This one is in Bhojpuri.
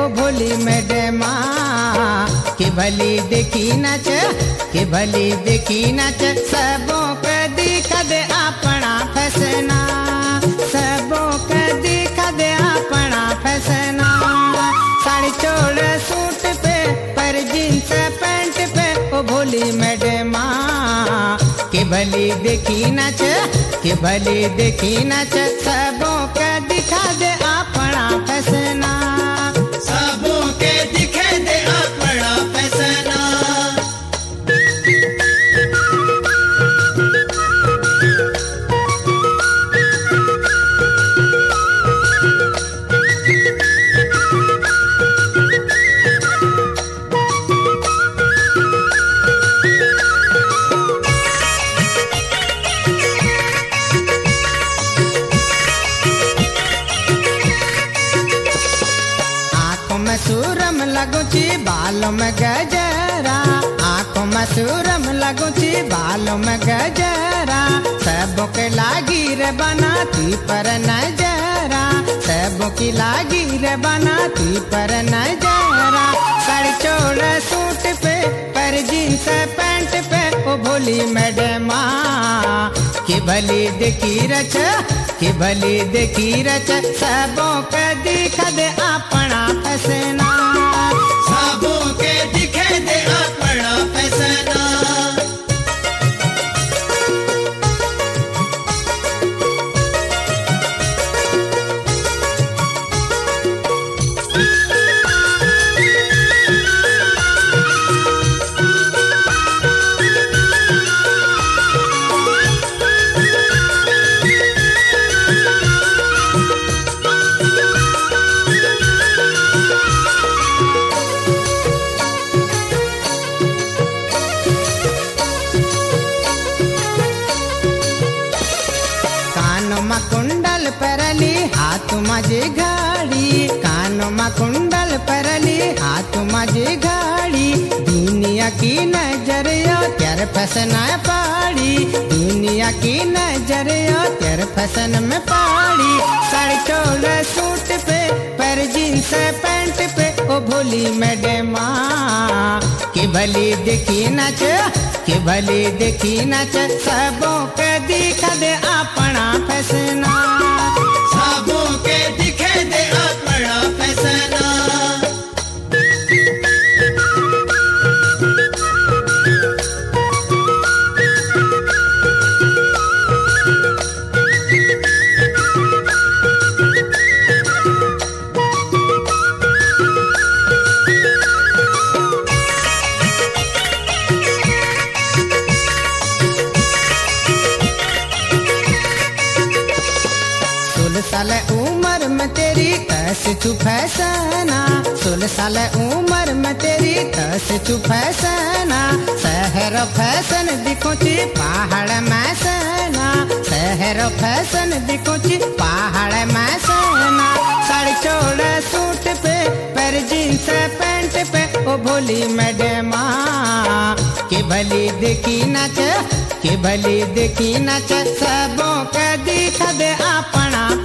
ओ भोली मैडमा के भली देखी नच के भली देखी नच सबों के दिखा दे अपना फैसना सबों के दिखा दे अपना फैसना साड़ी चोड़ सूट पे पर जींस पैंट पे ओ भोली मैडमा के भली देखी नच के भली देखी नच सबों के दिखा दे अपना फैसना सबों के दिखे दे अपना फैसना। सूरम लगुची बालों में गजरा आंखों में सूरम लगुची बालों में गजरा सबों के लागी रे बनाती पर नजरा सबों की लागी रे बनाती पर नजरा साड़ी चोड़ सूट पे पर जींस पैंट पे ओ भोली मैडमा के भली देखी रच के भली देखी रच सबों के दिखा दे अपना फैसना सबों के दिखे दे अपना फैसना। कुंडल परली हाथ मजे घाड़ी कानों में कुंडल परली हाथ मजे घाड़ी दुनिया की नजर तेर फैसन पाड़ी दुनिया की नजर तेर फैसन में पाड़ी साड़ी चोड़ सूट पे पर जींस पैंट पे ओ भोली मैडमा के भली देखी नच के भली देखी नच सबों के दिखा दे अपना फैसना सबों के दिखे दे अपना फैसना। साल उम्र में तेरी कैसे तू फैसना 16 साल उम्र में तेरी कैसे तू फैसना शहर फैशन दिखोची पहाड़ में सेना शहर फैशन दिखोची पहाड़ में सेना साड़ी चोड़ सूट पे पर जींस पैंट पे ओ भोली मैडमा के भली देखी नच के भली देखी नच सबों के दिखा दे अपना